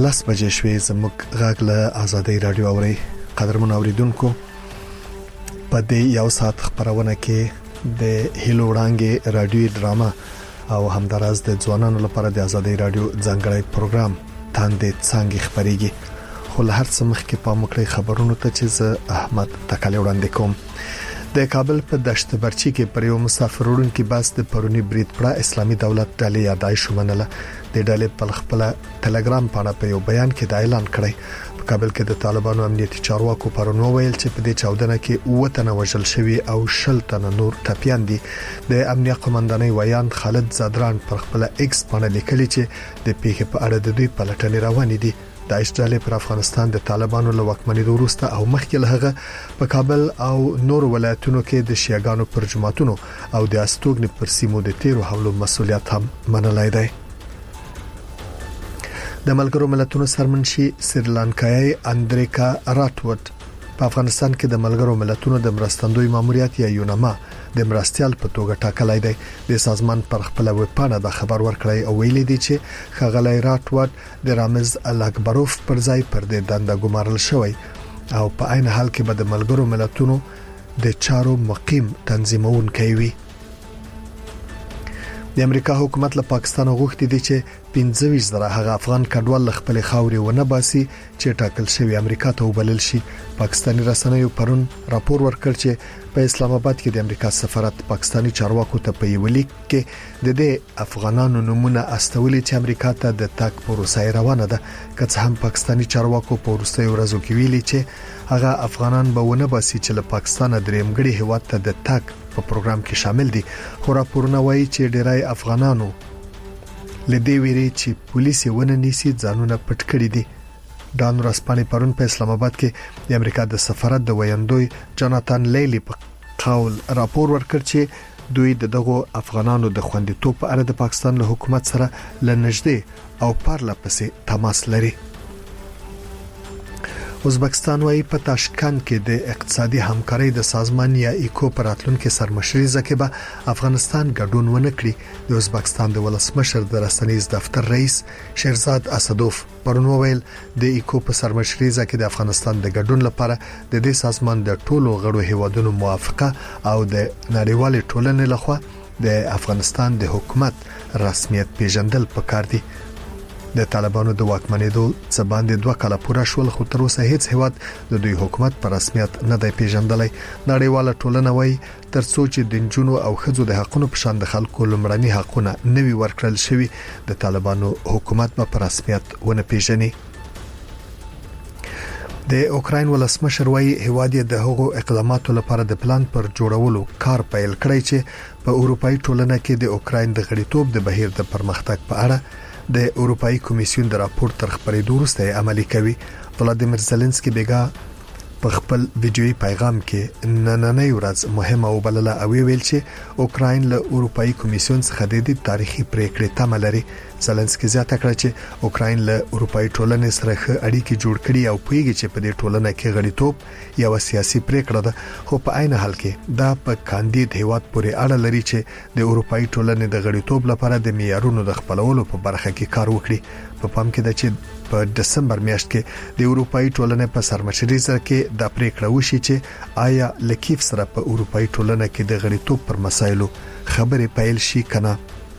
10 بجې شوې زموږ غږ له آزادۍ رادیو اوري. قدرمن اوریدونکو، په دې یو ساعت خبرونه کې د هیلو وړانګې رادیو ډراما او همدارس د ځوانانو لپاره د آزادۍ رادیو ځانګړی پروګرام تاندې څنګه خبريږي. خو له هر څه مخکې په مکړې خبرونو ته چې زه احمد تکالی وړاندې کوم. د کابل په دشت برچی کې پر یو مسافر وړونکي باس د پرونی برید پړه اسلامي دولت ډلې یادایش ومنله. د ډلې په خپل ټلګرام باندې په یو بیان کې دا اعلان کړی. په کابل کې د طالبانو امنیتي چارواکو پرونی ویل چې په دې چاودنه کې 9 تنه وژل شوي او 10 تنه نور ټپيان دي. د امنیت قومندانۍ ویان خالد زادران پر خپل ایکس باندې لیکلي چې د پیښې په اړه د دوی پلټنې روانې دي. د اشترالی پر افغانستان د طالبانو له واکمنۍ وروسته او مخکې له هغه په کابل او نور ولایتونو کې د شیعاګانو پر جماعتونو او د استوګن پر سیمو د تیرو حملو مسولیت هم منلای دی. د ملګرو ملتونو سرمنشي سریلانکایي اندریکا راتوټ په افغانستان کې د ملګرو ملتونو د مرستندوی ماموریت یا یوناما د مرستيال په توګه ټاکلای دی. د سازمان پر خپل ویبپاڼه د خبر ورکړی او ویلي دی چې خغلی راتوټ د رامز الاکبروف پر ځای پر د دنده ګمارل شوی او په عین حال کې به د ملګرو ملتونو د چارو مقیم تنظیمون کوي. د امریکا حکومت له پاکستان غوښتي دي چې 25,000 هغه افغان کډوال خپل خاوري ونه باسي چې ټاکل شوی امریکا ته وبلل شي. پاکستاني رسنیو پرون راپور ورکړ چې په اسلام آباد کې د امریکا سفارت پاکستاني چارواکو ته په یو لیک کې د دې افغانانو نمونه استولې چې امریکا ته د تاک پروسه روانه ده. که څه هم پاکستاني چارواکو په وروستي ورځو کې ویلي چې هغه افغانان به ونه باسي چې له پاکستان درېمګړي هیواد ته د تاک په پروګرام کې شامل دي. خو راپورونه وایي چې ډیری افغانانو لدې ویري چې پولیس ونه نیسي ځانونه پټ کړی دي. ډان راسپاني پرون په اسلام آباد کې د امریکا د سفارت د ویاندوی جاناتان لیلی په قول راپور ورکړ چې دوی دغه افغانانو د خوندیتوب په اړه د پاکستان له حکومت سره لنږدې او پرله پسې تماس لري. ازبکستان وايي په تاشکند کې د اقتصادي همکارۍ د سازمان یا ایکو پر راتلونکو سرمشري کې به افغانستان ګډون ونه کړي. د ازبکستان د ولسمشر د رسنیز دفتر رئیس شهرزاد اسدوف پرون ویل د ایکو په سرمشري کې د افغانستان د ګډون لپاره د دې سازمان د ټولو غړو هیوادونو موافقه او د نړیوال ټولنې لخوا د افغانستان د حکومت رسمیت پیژندل پکار دي. د طالبانو د واکمنېدو څخه باندې 2 کاله پوره شول، خو تر اوسه هیڅ هیواد د دوی حکومت په رسمیت نه دی پیژندلای. نړیواله ټولنه وایي ترڅو چې د جنونو او خځو د حقونو په شان د خلکو لمړني حقونه نوي ورکړل شوي، د طالبانو حکومت په رسمیت ونه پیژني. د اوکراین ولسمشر وايي هیواد د هغو اقداماتو لپاره د پلان پر جوړولو کار پیل کړی چې په اروپאי ټولنه کې د اوکراین د غړیتوب د بهیر د پرمختګ په اړه د اروپאי کمیسیون د راپور تر خبرېدو وروسته عملي کوي. ولادیمیر زيلنسکي بیګا په خپل ویډیوي پیغام کې نننۍ ورځ مهمه وبلله او ویل چې اوکراین له اروپאי کمیسیون څخه د تاریخي پریکړې تمه لري. زيلنسکي زیاته کړه چې اوکراین له اروپאי ټولنې سره ښه اړیکې جوړ کړي او پوهیږي چې په دې ټولنه کې غړیتوب یو سیاسي پریکړه ده، خو په عین حال کې دا په کاندید هیواد پورې اړه لري چې د اروپאי ټولنې د غړیتوب لپاره د معیارونو د خپلولو په برخه کې کار وکړي. په پام کې ده چې په دسمبر میاشت کې د اروپאי ټولنې په سرمشري سره کې د پریکړه وشي چې آیا لکیف سره په اروپאי ټولنه کې د غړیتوب پر مسایلو خبرې پیل شي کنه.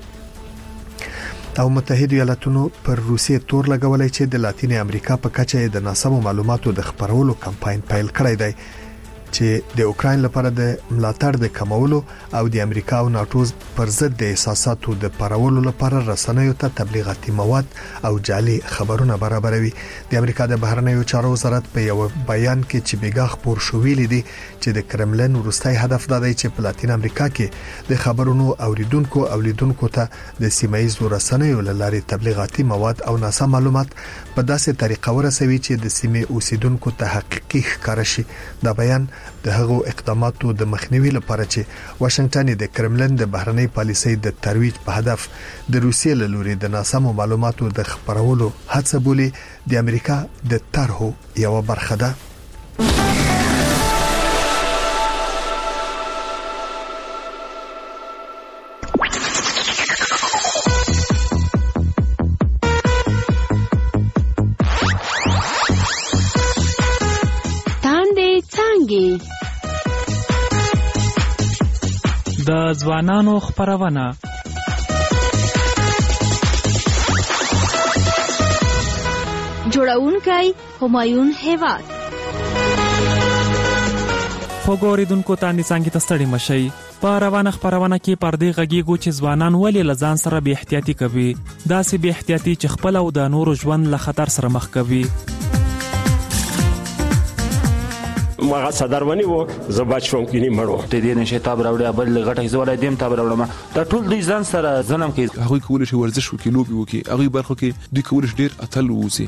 او متحده ایالاتونو پر روسیې تور لګولای چې د لاتینې امریکا په کچه د ناسمو معلوماتو د خبرولو کمپاین پیل کړی دی چې د اوکراین لپاره د ملاتړ د کمولو او د امریکا او ناتو پر ضد د احساساتو د پارولو لپاره رسنیو ته تبلیغاتي مواد او جعلي خبرونه برابروي. د امریکا د بهرنیو چارو وزارت په یو بیان کې چې بیګا خبر شو ویلي دي چې د کرملن وروستي هدف دا دی چې په لاتین امریکا کې د خبرونو اوریدونکو ته د سیمایي رسنیو لارې تبلیغاتي مواد او ناسم معلومات په داسې طریقه ورسوي چې د سیمې اوسیدونکو ته حقيقي ښکار شي. دا بیان د هغو اقداماتو د مخنیوي لپاره چې واشنگټن د کرملن د بهرنۍ پالیسۍ د ترویج په هدف د روسیې له لوري د ناسمو معلوماتو د خبرولو هڅه بولي د امریکا د طرحو یو برخه ده. وړانګې. د ځوانانو خپرونه. جوړونکی همایون هیواد. خو ګوریدونکو ته څنګه تستړي مشي په روانه خبرونه کې پردې غږیږي چې ځوانان ولې لزان سره به احتیاطي کوي، داسې به احتیاطي چې خپل او د نورو ژوند له خطر سره مخ کوي. ما صدرونی وو زبات شوم کینی مړو ته دې نشه تاب راوړې بل غټه زولای دیم تاب راوړم دا ټول دوی ځان سره ظلم کوي. هغه کول شي ورزش وکي لوبي وکي هغه برخه کې دوی کول شي ډیر اتل ووسی.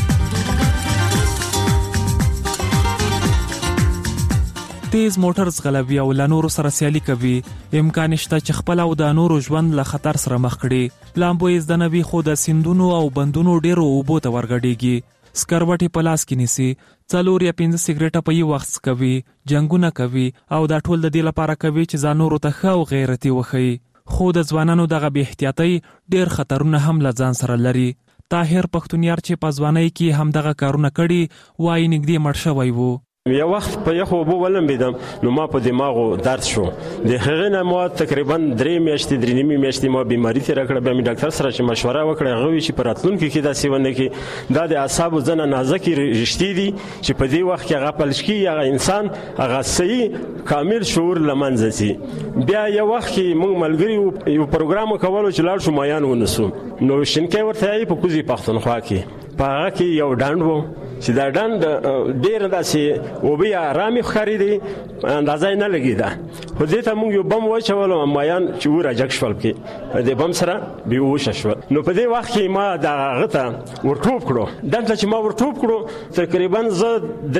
تیز موټر زغلوي او له نورو سره سیالي کوي، امکان شته چې خپل او د نورو ژوند له خطر سره مخ کړي. لامبو یې د نوي خو د سیندونو او بندونو ډیرو اوبو ته ورګډيږي، سکروټي په لاس کې نیسي، 4 یا 5 سیګریټه په یو وخت کوي، جنگونه کوي او دا ټول د دې لپاره کوي چې ځانورو ته ښه او غیرتي وخی. خو د ځوانانو دغه بې احتیاطي ډیر خطرونه هم له ځان سره لري. طاهر پښتونیار چې په ځوانۍ کې هم دغه کارونه کړي وایي نږدې مړ شوی وو. یو وخت په یخو وبو ولمبیدم نو ما په دماغو درد شو. د هغې نه ما تقریبا 3 میاشتې 3 میاشتې ما بیماری تیر کړه. بیا مې ډاکټر سره چې مشوره وکړه هغه وی چې په راتلونکي کې دا سیونه کې دا د اعصابو ځنه نازکې رشتې دي چې په دې وخت کې هغه پلشکی هغه انسان هغه صحیح کامل شعور لمنځه سي. بیا یو وخت کې موږ ملګری یو پروګرام کولو چې لاړ شو مایان ونسو نو شینکې ورته په کوزي پښتونخوا کې په هغه کې یو ډاند وو چې دا ډاند ډیر داسې او بیا آرامي ښکاري دي اندازه نه لګیدا. خو دې ته موږ یو بم واچولو مایان چې ورجک شول کې دې بم سره بیهوش شول. نو په دې وخت کې ما دا غته ورټوب کړو. دلته چې ما ورټوب کړو تقریبا زه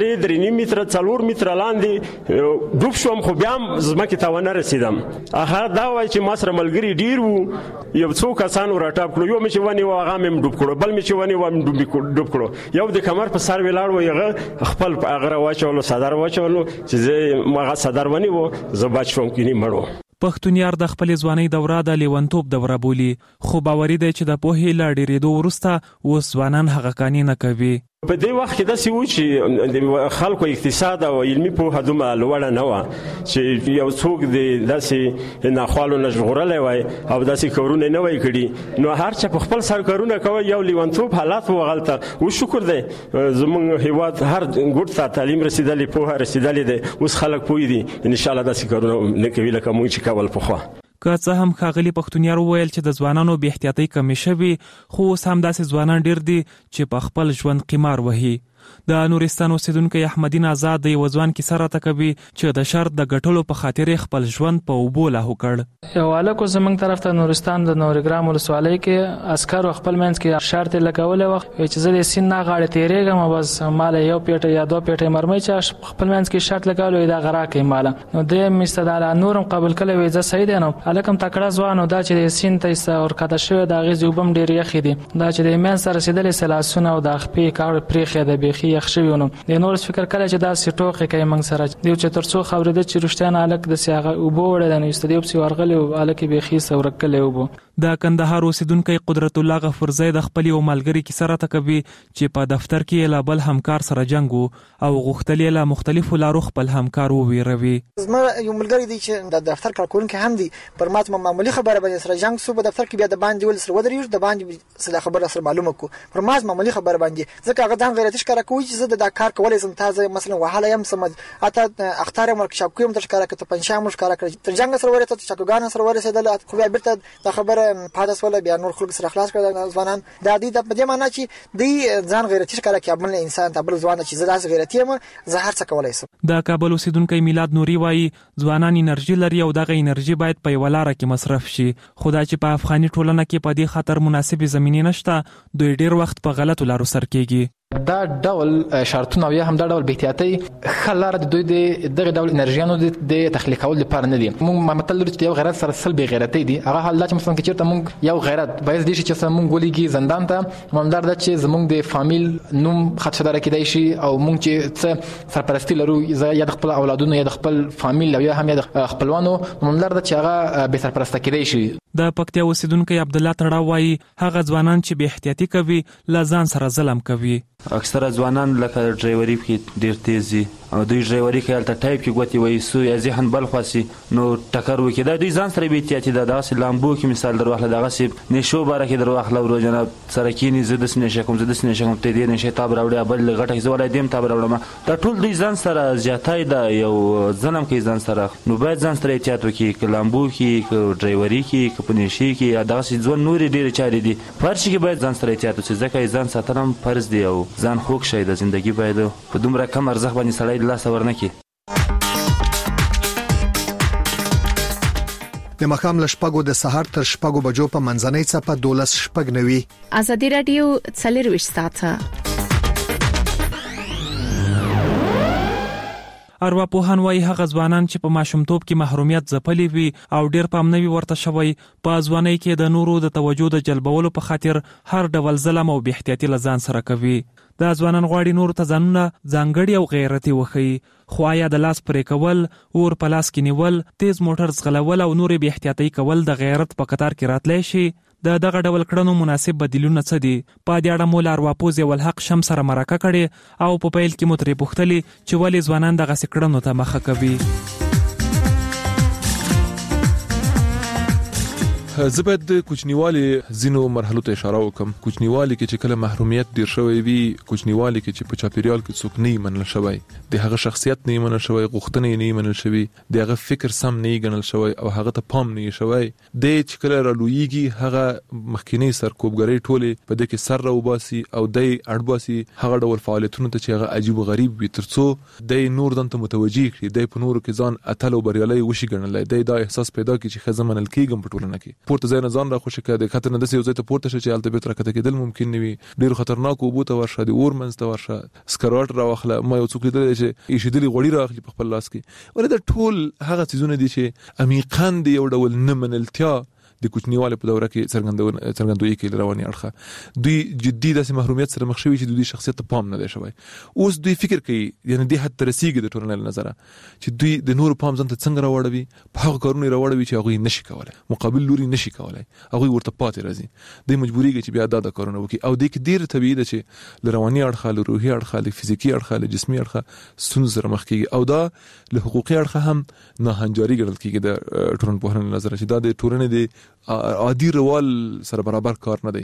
3 متر 4 متر لاندې ډوب شوم خو بیا زمکه ته ونه رسیدم. هغه دا وای چې ما سره ملګری ډیر وو یو څو کسان ورټاپ کړو. یو مې چې ونی واغه مې ډوب کړو بل مې چې ونی و ډوب کړو. یو د کمر په سر ولاړ و یغه خپل هغه واچولو صدر واچولو چې ما صدر ونی و زبات شوم کینی مړو. پښتونیار د خپل ځواني دوره د لیونتوب دوره بولی، خو باوري دی چې د پوهې لا ډیرېدو وروسته اوس ځوانان هغه کانی نه کوي. په دې وخت کې داسې و چې خلکو اقتصاد او علمي پوهه دومره لوړه نه وه چې یو څوک د داسې ناخوالو نه ژغورلی وای او داسې کارونه نه وای کړي. نو هر چا په خپل سر کارونه کوي. یو لیونتوب حالات و هلته و شکر دی زموږ هیواد هر ګوټ ته تعلیم رسیدلی پوهه رسیدلی دی. اوس خلک پوه دي انشاءالله داسې کارونه نه کوي لکه موږ چې کول پخوا. که څه هم ښاغلي پښتونیار وویل چې د ځوانانو بې احتیاطۍ کمې شوي، خو اوس هم داسې ځوانان ډیر دي چې په خپل ژوند قمار وهي. د نورستان اوسیدونکی احمدین آزاد د یو ځوان کیسه راته کوي چې د شرط د ګټلو په خاطر خپل ژوند په اوبو لاهو کړ. یو هلک زموږ طرف ته نورستان د نورګرام ولسوالۍ کې عسکر خپل منځ کې شرط لګولې وخت چې زه د سین نه غاړه تیرېږم بس مال یو پیټه یا 2 پیټه مرمۍ چې خپل منځ کې شرط لګولې دا غرا کوي مال نو د مستدال نورم قبول کړي وې زه صحیح دی نو الکم تکړه ځوانو دا چې د سین ته اور کده شوی دا غي زوبم ډیر یخې دي دا چې د من سره رسیدلې سلاسونه او د خپې کار پرېخې د بيخي یخ شویونه د نور فکر کړي چې دا سټوخه کوي موږ سره دی چې ترڅو خبره ده چې رښتیا نه الک د سیاغه او بوړه د نستدیوب سی ورغلی او الک بيخي سورکلې وبو. د کندهار اوسیدونکو قدرت الله غفورزی د خپل یو ملګری کی سره تکوي چې په دفتر کې لا بل همکار سره جنگو او غختلی له مختلفو لارو خپل همکار وویروي. زما یو ملګری دی چې د دفتر کارکونکو هم دی پر ماته معمولی خبره باندې سره جنگ سو په دفتر کې بیا د باندې ول سره ودرېږي د باندې سره خبره سره معلومه کو پر ماته معمولی خبره باندې ځکه هغه ځان غیرتي ښکارا کوي چې زه د کار کولای زم تازه مثلا وهاله يم سمد اته اختار ورکشاپ کوم تر ښکارا کته پنځه مش ښکارا کړ تر جنگ سره ورته چاکوګان سره ورسېدل خو بیا بیرته د خبره پاتې ولا بیا نور خلک سره خلاص کړل ځوانان د دې د دې معنی چې دی ځان غیرتي ښکارا کوي بل انسان ته بل ځوان چې زړه غیرتي یم زه هر څه کولای شم. د کابل اوسیدونکو میلاد نوري وایي ځوانان انرژي لري او دغه انرژي باید په ولاره کې مصرف شي. خدای چې په افغاني ټولنه کې په دې خاطر مناسبه زمينه نشته دوی ډیر وخت په غلطو لارو سر کېږي. دا ډول شرطونه یا هم دا ډول بې احتیاطي خلاره د دوی دغه ډول انرژيانو د تخلیقول لپاره نه دي. موږ ممثل لري چې یو غیرت سره سلبي غیرتي دي هغه حالت چې مثلا چې موږ یو غیرت باید دي چې موږ ولېږي زندان ته ممدار د چې زموږ د فامیل نوم خدشدار کېدای شي او موږ چې سرپرستی لرو یا د خپل اولادونو یا د خپل فامیل یا هم د خپلوانو ممدار د چې هغه به سرپرسته کېدای شي. د پکتیا اوسیدونکو عبد الله تړاو وایي هغه ځوانان چې بې احتیاطي کوي لا ځان سره ظلم کوي. اکثره ځوانان لکه ډرایوري کې ډیر تیز دي دوی ډرایوري کوي هلته ټایپ کې ګوتې وایي سو یا ذهن بل خواسي نو ټکر وکړي دا دوی ځان سره بې احتیاطي ده. دغسې لامبو کې مثال در واخله دغسې نشو باره کې در واخله ورو جناب سره کښېني زه داسې نشه کوم زه داسې نشه کوم ته دې نشې تاب راوړې بل غټه کې زه ولی دې هم تاب راوړم دا ټول دوی ځان سره زیاتی ده یو ظلم کوي ځان سره. نو باید ځان سره احتیاط وکړي که لامبو کې که ډرایوري کې که په نشې کې یا دغسې ژوند نورې ډېرې چارې دي په هر شي کې باید ځان سره احتیاط وشي ځکه ځان ساتل هم فرض دی او ځان خوږ شی د زندګي باید په دومره کم ارزښت باندې سړی د لاسه ورنه کړي. د ماښام له 6 د سحر تر 6 بجو په منځنۍ څپه 12:09 ازادي رادیو 24 ساعته. ارواپوهان وايي هغه ځوانان چې په ماشومتوب کې محرومیت ځپلي وي او ډېر پام نه وي ورته شوی په ځوانۍ کې د نورو د توجه د جلبولو په خاطر هر ډول ظلم او بې احتیاطي له ځان سره کوي. دا ځوانان غواړي نورو ته ځانونه ځانګړي او غیرتي وښیي خو آیا د لاس پرې کول اور په لاس کې نیول تیز موټر ځغلول او نورې بې احتیاطۍ کول د غیرت په قطار کې راتلی شي؟ د دغه ډول کړنو مناسب بدیلونه څه دي؟ په دې اړه مو له ارواپوز الحق شم سره مرکه کړې او په پیل کې مو ترې پوښتلې چې ولې ځوانان دغسې کړنو ته مخه کوي. زه باید د کوچنیوالي ځینو مرحلو ته اشاره وکم. کوچنیوالي کې چې کله محرومیت ډیر شوی وي کوچنیوالي کې چې په چاپیریال کې څوک نه منل شوی د هغه شخصیت نه منل شوی غوښتنې نه منل شوی د هغه فکر سم نه ګڼل شوی او هغه ته پام نه شوی د چې کله رالویږي هغه مخکینی سرکوبګری ټوله په دې کې سر راوباسي او د اړباسي هغه ډول فعالیتونو ته چې هغه عجیب و غریب وي ترڅو د نور دنته متوجي کړي د په نور کې ځان اتل او بریالي وشي ګڼل د احساس پیدا کړي چې خزه منل کېږم په ټولنه کې پورته ځای نه ځان را خوشی کړه د خطر نه دسې یو ځای ته پورته شي چې هلته بیرته راکته کېدل ممکن نه وي ډېر خطرناک اوبو ته ورشه د اور منځ ته ورشه سکروټ راواخله ما یو څوک لیدلی چې ایښېدلي غوړي رااخلي په خپل لاس کې ولې دا ټول هغه څیزونه دي چې عمیقاً د یو ډول نه منلتیا د کوچنیوالي په دوره کې څرګندوي کوي رواني اړخه دوی جدي داسې محرومیت سره مخ شوي چې دوی شخصیت ته پام نه دی شوی اوس دوی فکر کوي یعنی دې حد ته رسیږي د ټولنې له نظره چې دوی د نورو پام ځان ته څنګه راوړوي په هغه کارونه راوړوي چې هغوی نشي کولی مقابل لوري نشي کولی هغوی ورته پاتې راځي دوی مجبوریږي چې بیا دا کارونه وکړي او دې کې ډېر طبیعي ده چې له رواني اړخه له روحي اړخه له فزیکي اړخه له جسمي اړخه ستونزې سره مخ کېږي او دا له حقوقي اړخه هم ناهنجاري ګڼل کېږي د ټولنپوهنې له نظره چې دا د ټولنې د عادي روال سره برابر کار نه دی.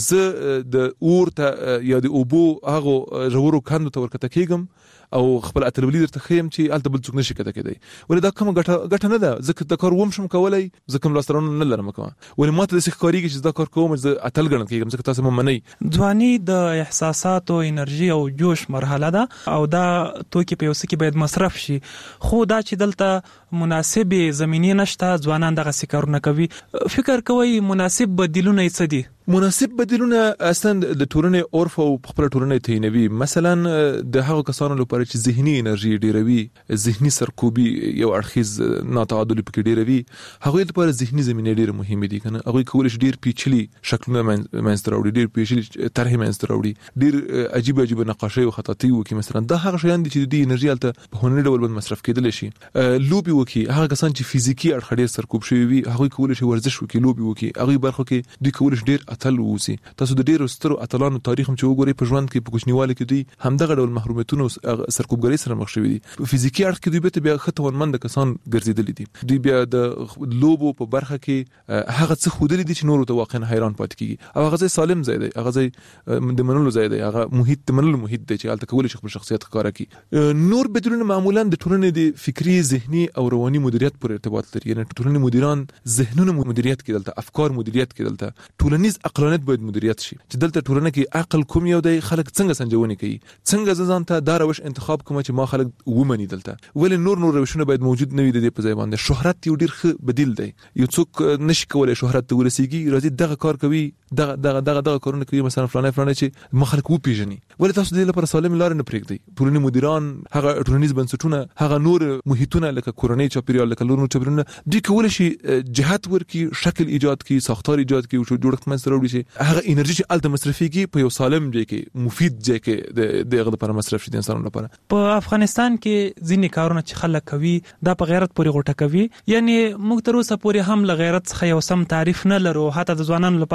زه د اور ته یا د اوبو هغه ژورو کندو ته ورکته کېږم او خپل اتلولي درته ښیم چې هلته بل څوک نشي کته کېدی ولې دا کومه ګټه نه ده زه د کار وم شم کولی زه کوم لاسته راوړنه نه لرم کومه ولې ما ته داسې ښکارېږي چې دا کار کوم زه اتل ګڼل کېږم ځکه تاسو مو منئ. ځواني د احساساتو انرژي او جوش مرحله ده او دا توکي په یو څه کې باید مصرف شي خو دا چې دلته مناسبې زمینې نشته ځوانان دغسې کارونه کوي. فکر کوئ مناسب بدیلونه یې څه دي؟ مناسب بدیلونه اصلا د ټولنې عرف او خپل ټولنې تعینوي مثلا د هغو کسانو لپاره چې ذهني انرژي ډیروي ذهني سرکوبي یو اړخیز ناتعادل پکې ډیروي هغوی لپاره ذهني زمینې ډېرې مهمې دي کنه هغوی کولی شي ډېر پیچلي شکلونه منځته راوړي ډېر پیچلي طرحې منځته راوړي ډېر عجیب نقاشۍ او خطاطۍ وکړي مثلا دا هغه شیان دي چې د دې انرژي هلته په هنري ډول باندې مصرف کېدلی شي. لوبې وکړي هغه کسان چې فزیکي اړخ ډېر سرکوب شوي وي هغوی کولی شي ورزش وکړي لوبې وکړي هغوی برخو کې دوی کولی شي ډېر اتل ووسي. تاسو د ډېرو سترو اتلانو تاریخ هم چې وګورئ په ژوند کې په کوچنیوالي کې دوی همدغه ډول محرومیتونو سرکوبګرۍ سره مخ شوي دي. فزیکي اړخ کې دوی بیرته بیا ښه توانمنده کسان ګرځېدلي دي دوی بیا د لوبو په برخه کې هغه څه ښودلي دي چې نورو ته واقعا حیران پاتې کېږي او هغه ځای سالم ځای دی هغه ځای د منلو ځای دی هغه محیط د منلو محیط دی چې هلته کولی شي خپل شخصیت ښکاره کړي. نور بدلونونه معمولا د ټولنې د فکري ذهني او رواني مدیریت پورې ارتباط لري یعنې ټولنې مدیران ذهنونه مدیریت کړي دلته افکار مدیریت کړي دلته ټولنیز عقلانیت باید مدیریت شي چې دلته ټولنه کې عقل کوم یو دی خلک څنګه سنجونې کوي څنګه زه ځان ته دا روش انتخاب کوم چې ما خلک ومني دلته ولې نور روشونه باید موجود نه وي د دې په ځای باندې. شهرت یو ډېر ښه بدیل دی یو څوک نشي کولی شهرت ته ورسیږي راځي دغه کار کوي دغه کارونه کوي مثلا فلانه چې ما خلک وپېژني ولې تاسو د دې لپاره سالم لارې نه پرېږدئ. ټولنې مدیران هغه ټولنیز بنسټونه هغه نور محیطونه لکه کورنۍ چاپیریال لکه نور چاپیریالونه دوی کولی شي جهت ورکړي شکل ایجاد کړي ساختار ایجاد کړي جوړښت منځته راوړي چې هغه انرژي چې هلته مصرفېږي په یو سالم ځای کې مفید ځای کې د هغه لپاره مصرف شي د انسانانو لپاره. په افغانستان کې ځینې کارونه چې خلک کوي دا په غیرت پورې غوټه کوي یعنی موږ تر اوسه پورې هم له غیرت څخه یو سم تعریف نه لرو حتی د ځوانانو لپاره هم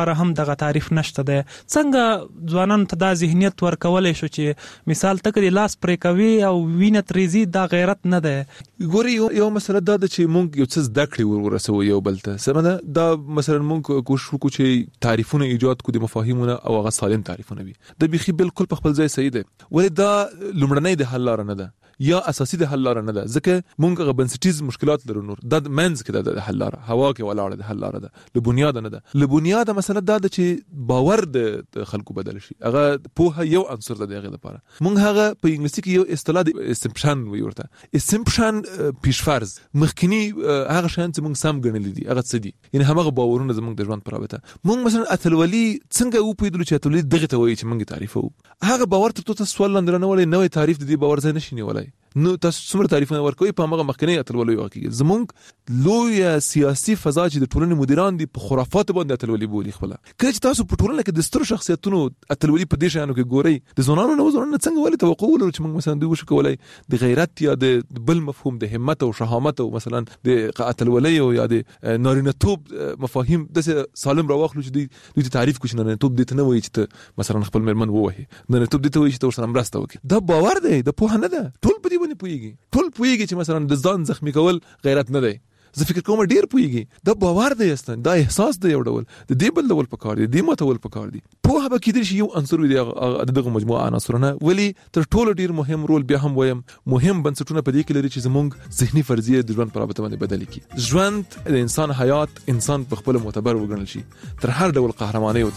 دغه تعریف نشته دی. څنګه ځوانانو ته دا ذهنیت ورکولای شو چې مثال تک د لاس پرې کوي او وینه تریزي دا غیرت نه دی؟ ګوري یو مسله دا ده چې مونږ یو څه زده کړې ورسوو یو بل ته. سمه دا مثلا مونږ کوشش وکړو چې تعریفونه ایجاد کړو د مفاهیمونه او هغه سالم تعریفونه وي. د بيخي بالکل په خپل ځای صحیح دی، ولې دا لومړنۍ د حل لار نه ده یا اساسي د حل لار نه ده، ځکه مونږ غو بنسټیز مشکلات لرو. نور د منځ کې د حل لار هوا کې ولاړه د حل لار ده، له بنیاد نه ده. له بنیاد مسله دا ده چې باور د خلکو بدل شي. هغه په یو عنصر ده دغه لپاره مونږ هغه په انګلیسي کې یو اصطلاح د اسمپشن وی ورته اسمپشن پیشفرض مخکنی هغه شان چې مونږ سم ګڼل دي هغه څه دي، یعنی هغه باورونه زمونږ د ژوند پرابطه. مونږ مثلا اتلولي څنګه و پیدل چې اتلولي دغه ته وایي چې مونږ تعریفو هغه باور ته تاسو سوال لاندې نه ولې نوې تعریف د دې باور ځای نشي نیولای. نو تاسو څومره تعریفونه ورکوي په هغه مخکنی اتلولي واقعي زمونږ لوی سیاسي فضا چې د ټولنې مدیران دي په خرافات باندې اتلولي بولي خپل. کله چې تاسو په ټولنه کې د ستر شخصیتونو اتلولي په دې شانو کې ګوري، د زونانو نو زونانو څنګه ولې توقع ولرو چې موږ مثلا دوی وشو کولای د غیرت یا د بل مفهوم د همت او شهامت او مثلا د اتلولي او یا د نارینه توب مفاهیم د سالم راوخلو چې دوی تعریف کوي. نارینه توب دې ته نه وایي چې مثلا خپل مرمن ووهي، نارینه توب دې ته وایي چې تاسو سره مرسته وکړي. دا باور دی، د پوهه نه ده. ټول په دې باندې پوهیږي، ټول پوهیږي چې مثلا د ځان زخمی کول غیرت نه دی. زه فکر کوم ډیر پوهیږي، دا باور دی اصلا، دا احساس دی یو ډول د دې بل ډول پکار دی، د متول پکار دی. په هغه کې د یو عنصر دی دغه مجموعه عناصرونه، ولی تر ټولو ډیر مهم رول بیا هم وایم مهم بنسټونه په دې کې لري چې زموږ ذهني فرضیه د ژوند په رابطه باندې بدل کی. ژوند د انسان حیات انسان په خپل معتبر وګڼل شي تر هر ډول قهرماني.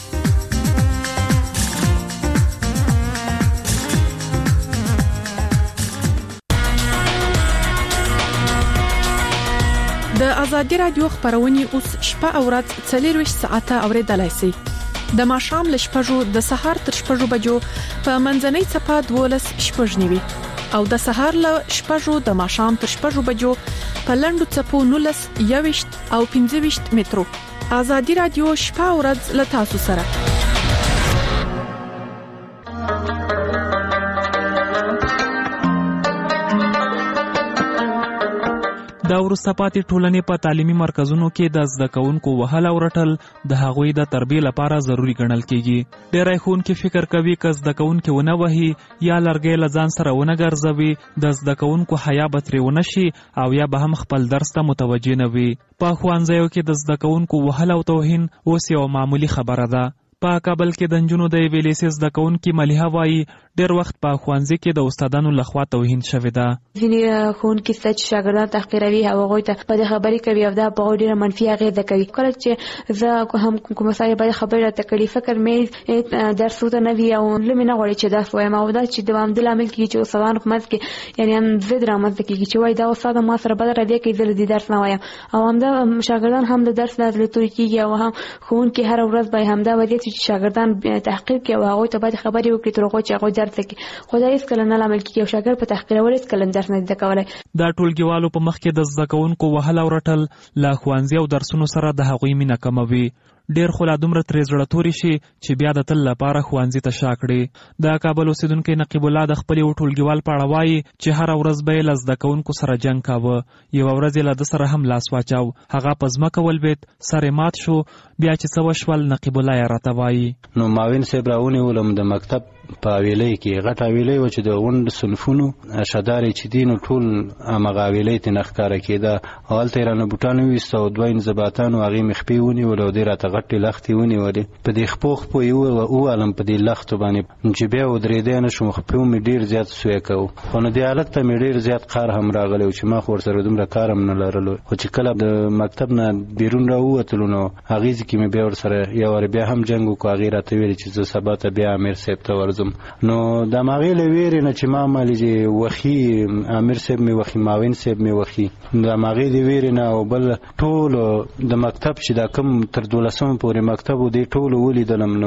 د ازادي رادیو خبرونه اوس شپه او ورځ 24 ساعته اوریدلای شئ. د ماښام ل شپږو د سهار تر شپږو بجو په منځنۍ صفه 12 شپږنیوي او د سهار ل شپږو د ماښام تر شپږو بجو په لندو صفو 19 21 او 25 مترو. ازادي رادیو شپه او ورځ ل تاسو سره. د وروسته پاتې ټولنې په تعلیمي مرکزونو کې د زده کوونکو وهل او رټل د هغوی د تربیې لپاره ضروری ګڼل کېږي. ډېری ښوونکي فکر کوي که زده کوونکي ونه وهي یا لرګی له ځان سره ونه ګرځوي د زده کوونکو حیا به ترې ونه شي او یا به هم خپل درس ته متوجه نه وي. په ښوونځیو کې د زده کوونکو وهل او توهین اوس یو معمولي خبره ده. په کابل کې د نجونو د یوې لیسې زده کوونکي ملیحه وایي ډېر وخت په ښوونځي کې د استادانو لخوا توهین شوې ده. ځینې ښوونکي ستا چې شاګردان تحقیروي او هغوی ته بدې خبرې کوي او دا په هغوی ډېره منفي اغېزه کوي. کله چې زه هم کومه سړی بدې خبرې راته کوي فکر مې درس ورته نه وي او زړه مې نه غواړي چې درس ووایم او دا چې دوامداره لامل کېږي چې استادانو په منځ کې یعنې هم ضد رامنځته کېږي چې وایي دا استاد ما سره بده رویه کوي زه له دې درس نه وایم او همدا شاګردان هم د درس نه زړه توري کېږي او هم ښوونکي هره ورځ به همدا وضعیت چې شاګردان تحقیر کوي او هغوی ته باید خبرې وکړي تر هغو چې هغوی درس وکړي. خو دا هېڅکله نه لامل کېږي او شاګرد په تحقیرولو هېڅکله درس نه زده کولی. دا ټولګیوالو په مخ کې د زده کوونکو وهل او رټل له ښوونځي او درسونو سره د هغوی مینه کموي. ډېر خو لا دومره ترې زړه توري شي چې بیا د تل لپاره ښوونځي ته شا کړي. د کابل اوسېدونکی نقیب الله د خپل یو ټولګیوال په اړه وایي چې هره ورځ به یې له زده کوونکو سره جنګ کاوه. یوه ورځ یې له ده سره هم لاس واچاو، هغه په ځمکه ولوېد، سر یې مات شو. بیا چې څه وشول نقیب الله یې راته وایي. نو معاون صاحب راونیولم د مکتب په حویلۍ کې غټ حویلۍ وه چې د غونډ صنفونو شدارې چې دي نو ټول همغه حویلۍ ترې نه ښکاره کېده. هلته یې رانه بوټان وویسته او دوه انضباطانو هغې مې خپې ونیولې او دې راته غټې لښتې ونیولې. په دې خپو یې ووالم په دې لښتو باندې چې بیا ودرېدی نه شوم. خپې مې ډېر زیات سوی کوو خو نو دې حالت ته مې ډېر زیات قهر هم راغلی و چې ما خو ورسره دومره کار هم نه لرلو. خو چې کله د مکتب نه بیرون راووتلو نو هغې ځای کې مې بیا ورسره یو وارې بیا هم جنګ وکړو. هغې راته ویلې چې زه سبا ته بیا امیر صاحب ته ورځم. نو د هماغې له ویرې نه چې ما مالې چې وخي امیر صاحب مې وخي معاون صاحب مې وخي د هماغې د ویرې نه او بل ټولو د مکتب چې دا کوم تر 12 پورې مکتب و دې ټولو ولیدلم نو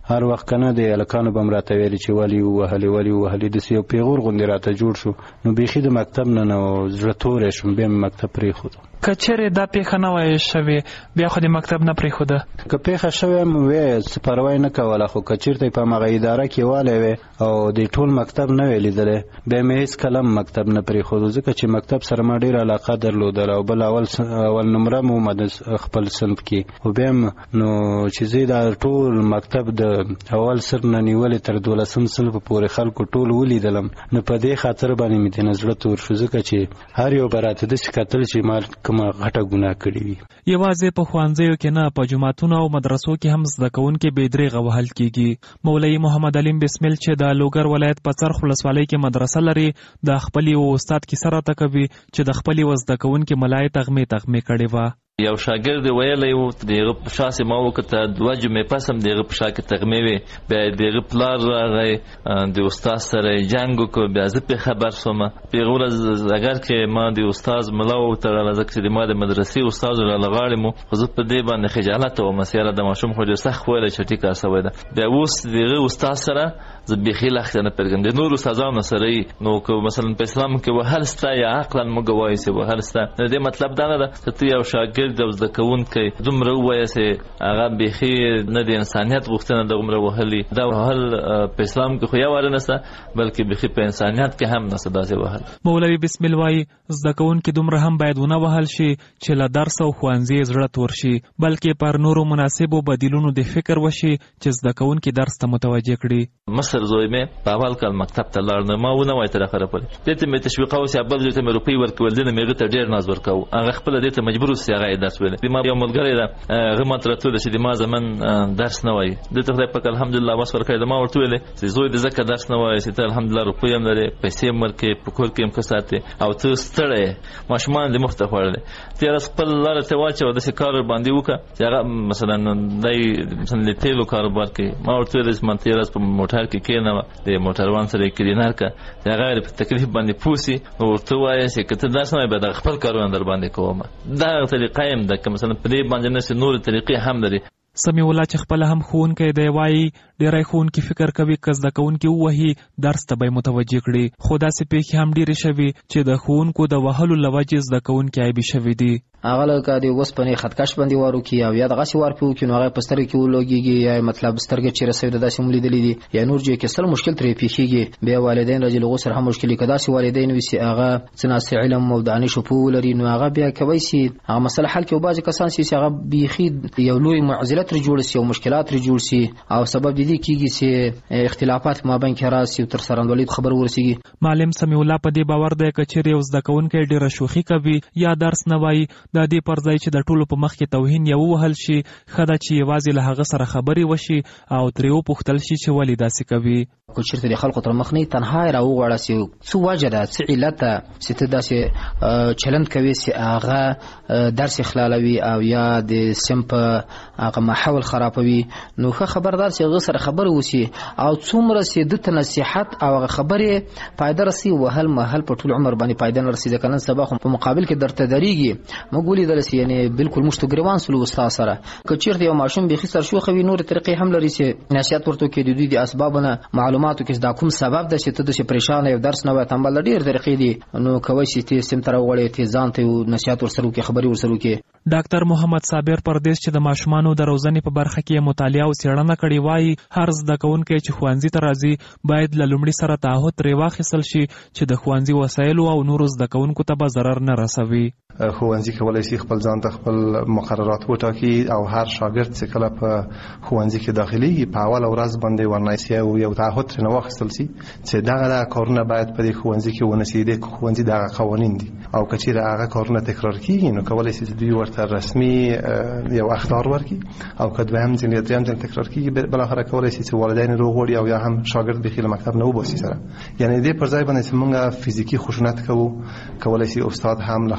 هر وخت کنه د الکانو بم راته ویل چې ولی وهلي د یو پیغور غوندې راته جوړ شو نو بیخي د مکتب نه زړه تورې شم بیا مکتب پرېښود. کچېرې دا پیښه نه وای شوې بیا خو د مکتب نه پرېښوده؟ که پیښه شوې وې څه پروا نه کوله خو که چېرته په همغه اداره کې والی وې او د ټول مکتب نه وې لیدلی بیا مې هېڅ کلم مکتب نه پرېښودو ځکه چې مکتب سره ما ډېره علاقه درلودله او بل اول نمره مو خپل صنف کې خو بیا نو چې زه دا ټول مکتب د اول صنف نه نیولې تر 12 صنف پورې خلکو ټول ولیدلم نو په دې خاطر باندې مې د زړه تور شو ځکه چې هر یو به راته داسې کتل چې ما کومه غټه ګناه کړې وي. یوازې په ښوونځیو کې نه په جوماتونو او مدرسو کې هم زده کوونکي بې دریغه وهل کېږي. مولوي محمد علیم بسمل چې د لوګر ولایت په څرخ ولسوالۍ کې مدرسه لري د خپل یو استاد کیسه راته کوي چې د خپل یو زده کوونکي ملای تغمې کړې وه. یو شاګرد ویلی و دغه په شا سې ما وکته 2 جمعې پس هم دغه په شا کې تغمې وې بیا دغه پلار راغی د استاد سره جنګ وکړ بیا زه پرې خبر شوم په هغه ورځ اگر کې ما د استاد ملا وتړله ځکه چې د ما د مدرسې استاد راله غاړې مو خو زه په دې باندې خجالت وم چې یاره د ماشوم خو ډېر سخت ویلی چې ټیکه سوی ده بیا اوس دغه استاد سره زه بیخي لښته نه پرېږدم د نورو استادانو سره یې نو که مثلا په اسلام کې وهل سته یا عقلا موږ وایو چې وهل سته د دې مطلب دا نه ده چې ته یو شاګرد او زده کوونکی دومره ووایه چې هغه بیخي نه د انسانیت غوښتنه د دومره وهلي دا وهل په اسلام کې خو یو نشته بلکې بیخي په انسانیت کې هم نشته داسې وهل. مولوي بسمل وایي زده کوونکي دومره هم باید ونه وهل شي چې له درس او ښوونځي زړه تور شي بلکې پر نورو مناسبو بدیلونو د فکر وشي چې زده کوونکي درس ته متوجه کړي. مصر زوی مې په اول کال مکتب ته لاړ نه ما ونه وای تر اخره پورې دې ته مې تشویقاوه چې بل ځای ته مې روپۍ ورکول دې نه مې هغه ته ډېر ناز ورکاوه هغه خپله دې ته مجبور و چې هغه یې درس ویلی. ما یو ملګری ده هغه ماته راته چې د ما زمن درس نه وایي دې ته خدای پاک الحمدلله وس ورکړی د ما ورته ویلې چې زوی دې ځکه درس نه وایي چې ته الحمدلله روپۍ هم لرې پیسې هم ورکوې په کور کې هم ښه ساتې او ته ستړی ماشومان دې مخ ته خوړلی تېره خپل لاره ته واچوه داسې کار باندې وکړه چې هغه مثلا دی مثلا د تیلو کاروبار کوي ما ورته ویلې چې ما تېره په موټر کې کېنوه د موټروان سره یې کلینر کړه چې هغه په تکلیف باندې پوه سي نو ورته ووایه چې که ته درس نه وایې بیا دغه خپل کارونه در باندې کوم دغه طریقه یم ده که مثلا په دې باندې نشي نورې طریقې هم لري. سمیع الله چې خپله هم ښوونکی دی وایي ډېری ښوونکي فکر کوي که زده کوونکي ووهي درس ته به یې متوجه کړي خو داسې پیښې هم ډېرې شوي چې د ښوونکو د وهلو له وجې زده کوونکي عیبي شوي دي. هغه لکه د اوسپنې خطکش باندې وارو کې او یا دغسې وار پې وکړي نو هغه په سترګې کې ولګېږي یا مطلب سترګې چې رسوي د داسې هم لیدلي دي یا نور ځای کې سل مشکل ترې پېښېږي. بیا والدین راځي له هغو سره هم مشکل که داسې والدین وي چې هغه څه ناسې علم او دانش پوه ولري نو هغه بیا کوی شي هغه مسله حل کړي او بعضې کسان چې هغه بیخي یو لوی معضله ترې جوړ شي او مشکلات ترې جوړ شي او سبب د دې کېږي چې اختلافات په مابین کې راشي او تر سرندولۍ خبر ورسېږي. معلم سمیع الله په دې باور دی که چېرې یو زده کوونکی ډېره شوخي کوي یا درس نه وایي د دې پر ځای چې د ټولو په مخ کې توهین یې ووهل شي ښه ده چې یوازې له هغه سره خبرې وشي او ترې وپوښتل شي چې ولې داسې کوي. که چېرته د خلکو تر مخ نه تنها یې راوغواړه چې څه وجه ده څه علت ده چې ته داسې چلند کوې چې هغه درس یې خلالوي او یا د صنف هغه ماحول خرابوي نو ښه خبردار چې هغه سره خبرې وشي او څومره چې ده ته نصیحت او هغه خبرې فایده رسي وهل محل په ټول عمر باندې فایده نه رسي ځکه نن سبا خو په مقابل کې درته درېږي موږ ولیدل چې یعنې بالکل موږ ته ګریوان سلو استاد سره که چېرته یو ماشوم بیخي سرشوخه وي نورې طریقې هم لري چې نصیحت ورته وکړي د دوی د اسبابو نه معلوماتو کې دا کوم سبب ده چې ته داسې پریشانه یو درس نه وایې تنبل ډېر طریقې دي نو کوی شي ته صنف ته راوغواړې ته ځان ته نصیحت ورسره وکړې خبرې ورسره وکړې. ډاکټر محمد صابر پردیس چې د ماشومانو د روزنې په برخه کې مطالعه او څېړنه کړې وایي هر زده کوونکی چې ښوونځي ته راځي باید له لومړي سره تعهد ترې واخیستل شي چې د ښوونځي وسایلو او نورو زده کوونکو ته به ضرر نه رسوي. ښوونځي کولی شي خپل ځان ته خپل مقررات وټاکي او هر شاګرد چې کله په ښوونځي کې داخليږي په اوله ورځ باندې ورنایسي او یو تعهد ترې واخیستل شي چې دغه کارونه باید په دې ښوونځي کې ونه شي. د ښوونځي دغه قوانین دي او که چېرې هغه کارونه تکرار کېږي نو کولی شي چې دوی ورته رسمي یو اخطار ورکړي او که دویم ځل یا دریم ځل تکرار کېږي بالاخره کولی شي چې والدین روغوړي او یا هم شاګرد بیخي له مکتب نه وباسي سره. یعنې دې پر ځای باندې چې موږ فزیکي خشونت کوو کولی شي استاد هم له خپل شاګرد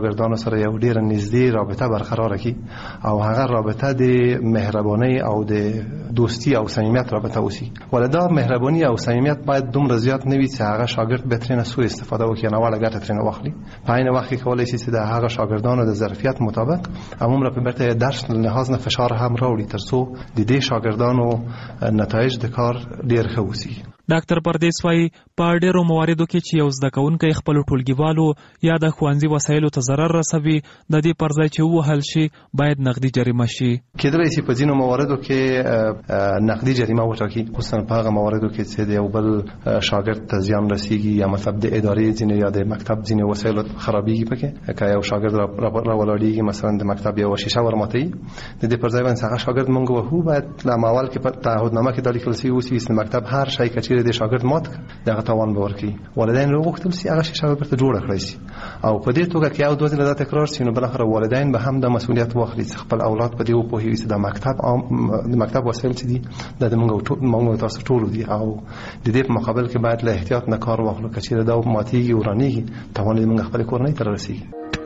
شاګردانو سره یو ډیر نږدې رابطه برقرار کړي او هغه رابطه د مهرباني او د دوستی او صمیمیت رابطه وسی. ولدا مهرباني او صمیمیت باید دومره زیات نه وي چې هغه شاګرد به ترنه سوء استفاده وکړي نه ولا ګټه ترنه واخلي. په عین وخت کې کولای شي چې د هغه شاګردانو د ظرفیت مطابق عموما په برته درس لحاظ نه فشار هم راوړي ترڅو د دې شاګردانو نتایج د کار ډیر ښه وسی. ډاکټر پردیس وايي په ډیرو مواردو کې چې یو زده کوونکی خپل ټولګیوالو یا د ښوونځي وسایلو ته ضرر رسوي د دې پر ځای چې ووهل شي باید نقدي جریمه شي. کېدای شي په ځینو مواردو کې نقدي جریمه وټاکي، خصوصا په هغه مواردو کې چې د یو بل شاګرد ته زیان رسیږي یا مطلب د ادارې ځینې یا د مکتب ځینې وسایلو خرابېږي. پکې که یو شاګرد را ولاړېږي مثلا د مکتب یو شیشه ورماتوي، د دې پر ځای باندې هغه شاګرد مونږ وهو باید له اول کې په تعهدنامه کې دا لیکل شوي اوسي چې مکتب هر شی کچې د شاګرد مات دغه تاوان به ورکړي. والدین له غوښتل سي هغه شیشه ورته جوړه کړی شي او په دې توګه کې یو دوه ځله دا تکرار شي نو بل اخر والدین به هم د مسؤلیت واخلي چې خپل اولاد په دې وپوهوي چې د مکتب وسایل چې دي د موږ تاسو ټول دي او د دې په مقابل کې باید له احتیاط نه کار واخلو. کچې دا ماتيږي ورانيږي تاوان یې موږ خپل کورنۍ ته رسیږي.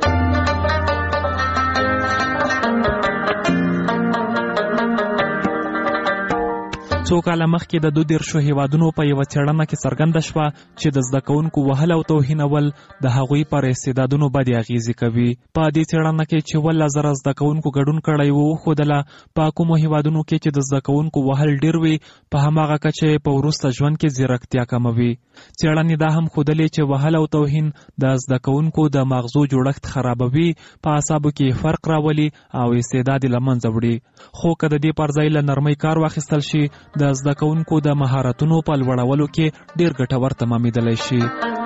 څو کاله مخکې د 22 هیوادونو په یو څېړنه کې څرګنده شوه چې د زده کوونکو وهل او توهینول د هغوی پر استعدادونو بدې اغیزې کوي. په دې څېړنه کې چې 1000 زده کوونکو ګډون کړی و وښودله په کومو هیوادونو کې چې د زده کوونکو وهل ډیر وي په هماغه کچه په وروسته ژوند کې ځیرکتیا کموي. څېړنې دا هم ښودلې چې وهل او توهین د زده کوونکو د مغزو جوړښت خرابوي، په اعصابو کې فرق راولي او استعداد له منځه وړي. خو که د دې پر ځای له نرمۍ کار واخیستل شي د زده کوونکو د مهارتونو په لوړولو کې ډیر ګټور تمامېدلی شي.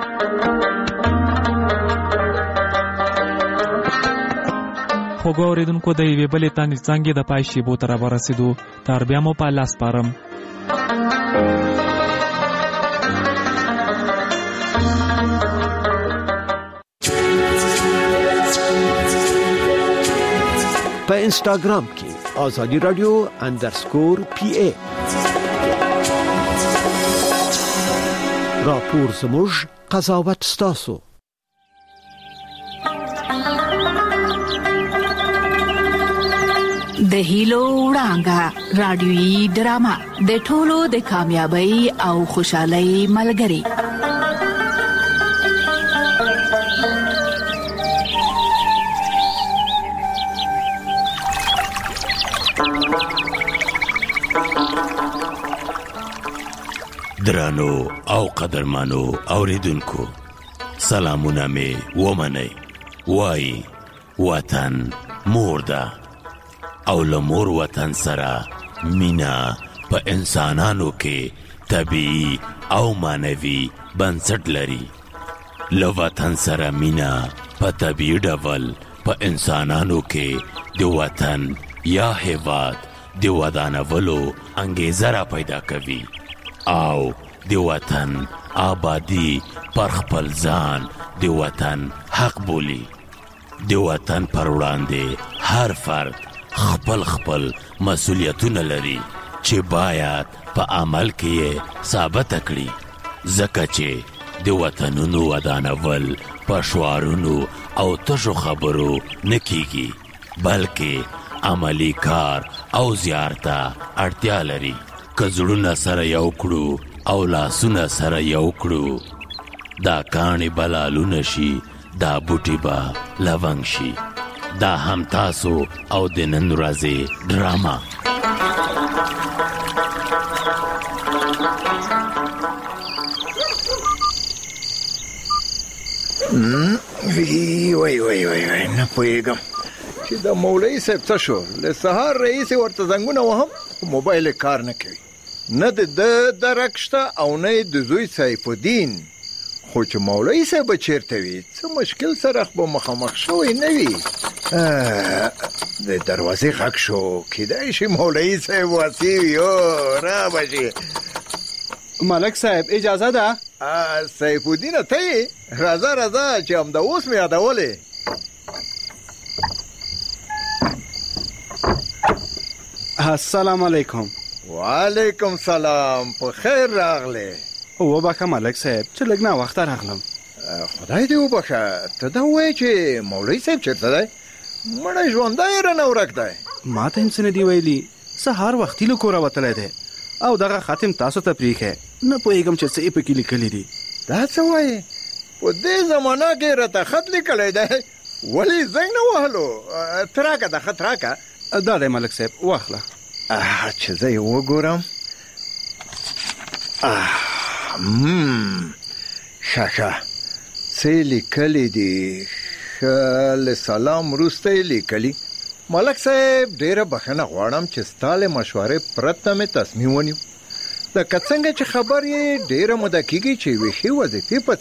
خوږو اورېدونکو د یوې بلې تانې څانګې د پای شیبو ته راورسېدو. تر بیا مو په الله سپارم. په انسټاګرام کې آزادی رادیو _PA راپور زموږ قضاوت ستاسو. د هیلو وړانګه رادیويي ډرامه د ټولو د کامیابی او خوشحالۍ ملګری. درانو او قدرمانو اوریدونکو سلامونه می ومنئ. وای وطن مور ده او لمور وطن سره مینا په انسانانو کې طبيعي او مانوي بنسټ لري. لو وطن سره مینا په طبيعي ډول په انسانانو کې د وطن یا هیواد د ودانولو انګیزه را پیدا کوي او د وطن آبادی پر خپل ځان د وطن حق بولی. د وطن پر وړاندې هر فرد خپل مسؤلیتونه لري چې باید په عمل کې ثابت کړي. ځکه چې د وطنونو ودانول په شعارونو او تشو خبرو نه کیږي بلکې عملی کار او زیارته اړتیا لري. که زړونه سره یو کړو او لاسونه سره یو کړو دا کاڼې بلالونه شي، دا بوټي به لونګ شي. دا هم تاسو او د نن ورځې ډرامه. وای نه پوهېږم چې د مولوي صاحب څه شو. له سهار رئیس ورته زنګونه وهم موبایل کار نه کوي، نه د درک شته او نه د زوی سیف الدین. خو چې مولوي صاحب چیرته وي څه مشکل سره به مخامخ شوی نه وي. د دروازې غږ شو، کیدای شي مولوي صاحب واسی وي. را بشي ملک صاحب اجازه ده؟ سیف الدین ته راځه چې هم د اوس مې یادولې. السلام علیکم. وعلیکم سلام. په خیر راغله. وبخښه ملک صاحب چې لږ نه وخت راغلم. خدای دې وبخه، ته دا وایې چې مولوي صاحب چېرته دی؟ مړی ژوندی رانه ورک دی. ما ته هم څه نه دي ویلي. سهار وختي له کوره وتلی دی او دغه خاتم تاسو ته پرېښی. نه پوهېږم چې څه یې پکې لیکلي دي. دا څه وایې؟ په دې زمانه کې راته خط لیکلی دی، ولې زنګ نه وهلو؟ ته راکه دا خط راکه. دا دی ملک صاحب، واخله. چې زه یې وګورم. ښه څه لیکلي دي؟ ښه له سلام وروسته یې لیکلي: ملک صاحب ډېره بخښنه غواړم چې ستا له مشورې پرته مې تصمیم ونیو. لکه څنګه چې خبر یې ډېره موده کېږي چې یوې ښې وظیفې په